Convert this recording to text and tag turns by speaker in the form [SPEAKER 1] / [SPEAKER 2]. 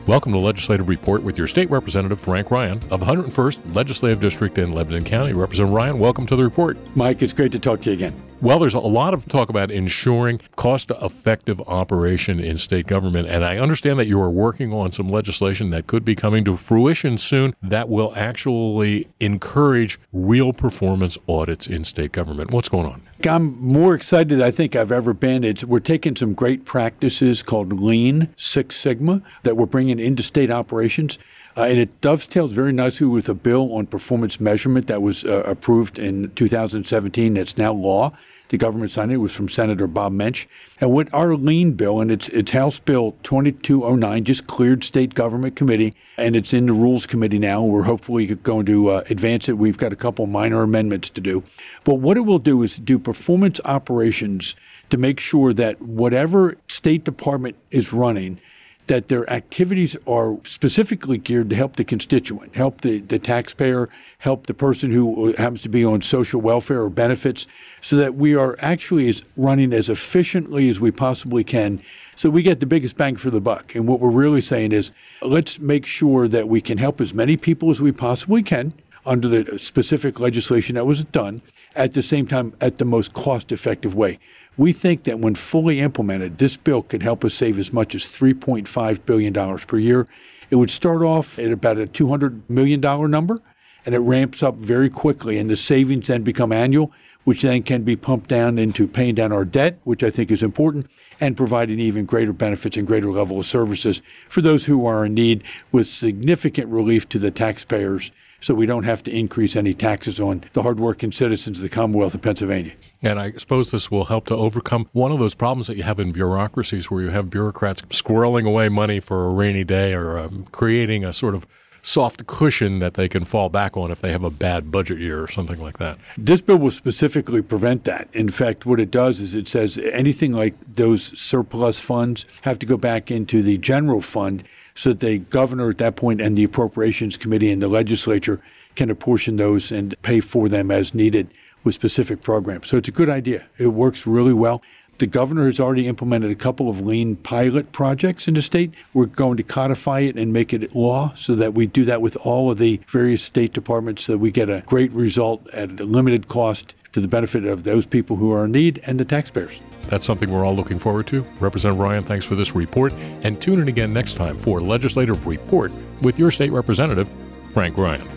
[SPEAKER 1] Welcome to Legislative Report with your State Representative, Frank Ryan, of 101st Legislative District in Lebanon County. Representative Ryan, welcome to the report.
[SPEAKER 2] Mike, it's great to talk to you again.
[SPEAKER 1] Well, there's a lot of talk about ensuring cost-effective operation in state government, and I understand that you are working on some legislation that could be coming to fruition soon that will actually encourage real performance audits in state government. What's going on?
[SPEAKER 2] I'm more excited I think I've ever been. We're taking some great practices called Lean Six Sigma that we're bringing into state operations. And it dovetails very nicely with a bill on performance measurement that was approved in 2017. That's now law. The government signed it. It was from Senator Bob Mensch. And what our Lean bill, and it's House Bill 2209, just cleared State Government Committee, and it's in the Rules Committee now. We're hopefully going to advance it. We've got a couple minor amendments to do. But what it will do is do performance operations to make sure that whatever State Department is running, that their activities are specifically geared to help the constituent, help the taxpayer, help the person who happens to be on social welfare or benefits, so that we are actually running as efficiently as we possibly can so we get the biggest bang for the buck. And what we're really saying is, let's make sure that we can help as many people as we possibly can under the specific legislation that was done, at the same time at the most cost-effective way. We think that when fully implemented, this bill could help us save as much as $3.5 billion per year. It would start off at about a $200 million number, and it ramps up very quickly, and the savings then become annual, which then can be pumped down into paying down our debt, which I think is important, and providing even greater benefits and greater level of services for those who are in need, with significant relief to the taxpayers, so we don't have to increase any taxes on the hardworking citizens of the Commonwealth of Pennsylvania.
[SPEAKER 1] And I suppose this will help to overcome one of those problems that you have in bureaucracies where you have bureaucrats squirreling away money for a rainy day or creating a sort of soft cushion that they can fall back on if they have a bad budget year or something like that.
[SPEAKER 2] This bill will specifically prevent that. In fact, what it does is it says anything like those surplus funds have to go back into the general fund so that the governor at that point and the Appropriations Committee and the legislature can apportion those and pay for them as needed with specific programs. So it's a good idea. It works really well. The governor has already implemented a couple of lean pilot projects in the state. We're going to codify it and make it law so that we do that with all of the various state departments so that we get a great result at a limited cost to the benefit of those people who are in need and the taxpayers.
[SPEAKER 1] That's something we're all looking forward to. Representative Ryan, thanks for this report. And tune in again next time for Legislative Report with your state representative, Frank Ryan.